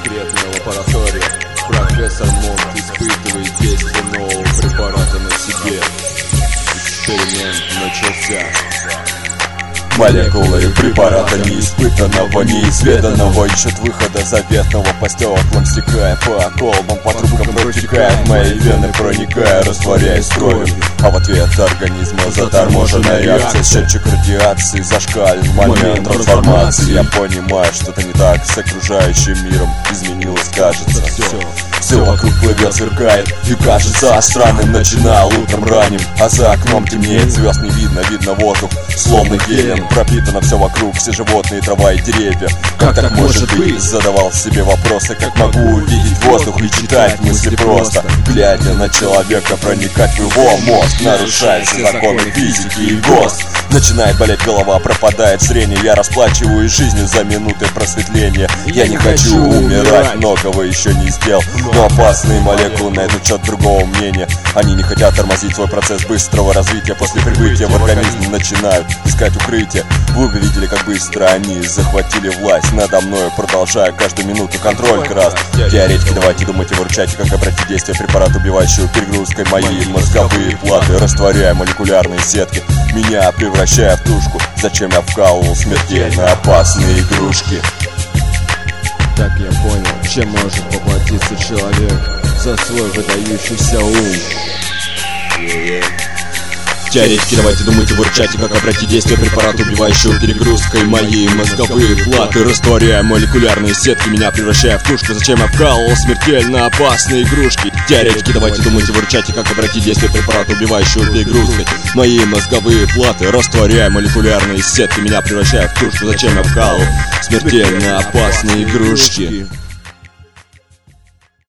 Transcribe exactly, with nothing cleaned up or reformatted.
секретная лаборатория. Профессор Монт испытывает действие нового препарата на себе. Эксперимент начался. Молекулы препарата неиспытанного, неизведанного ищут выхода заветного. По стеклам стекая, по колбам, по трубкам протекая, в мои вены проникая, растворяясь кровью. А в ответ организма заторможенная реакция. Счетчик радиации зашкален, момент трансформации. Я понимаю, что-то не так с окружающим миром. Изменилось, кажется, все. Все вокруг плывет, сверкает и кажется странным. Начинал утром ранним, а за окном темнеет, звезд не видно, видно воздух словно гелем. Пропитано все вокруг, все животные, трава и деревья. Как, как так может быть? Задавал себе вопросы, как могу увидеть воздух и читать мысли просто. Глядя на человека, проникать в его мозг, нарушая все законы физики и ГОСТ. Начинает болеть голова, пропадает зрение. Я расплачиваюсь жизнью за минуты просветления. Я не хочу умирать, многого еще не сделал, но опасные молекулы на этот счет другого мнения. Они не хотят тормозить свой процесс быстрого развития. После прибытия в организм начинают искать укрытие. Вы бы видели, как быстро они захватили власть надо мною, продолжая каждую минуту контроль крас. Теоретики, давайте думайте, выручайте, как обратить действие препарата, убивающего перегрузкой мои мозговые платы, растворяя молекулярные сетки, меня превращая в тушку. Зачем я вкалывал смертельно опасные игрушки? Так я понял, чем может поплатиться человек за свой выдающийся ум. Теоретики, давайте думайте, выручайте, как обратить действие препарата, убивающего перегрузкой мои мозговые платы, растворяя молекулярные сетки, меня превращая в тушку. Зачем я вкалывал смертельно опасные игрушки? Теоретики, давайте думайте, выручайте, как обратить действие препарата, убивающего перегрузкой мои мозговые платы, растворяя молекулярные сетки, меня превращая в тушку. Зачем я вкалывал смертельно опасные игрушки?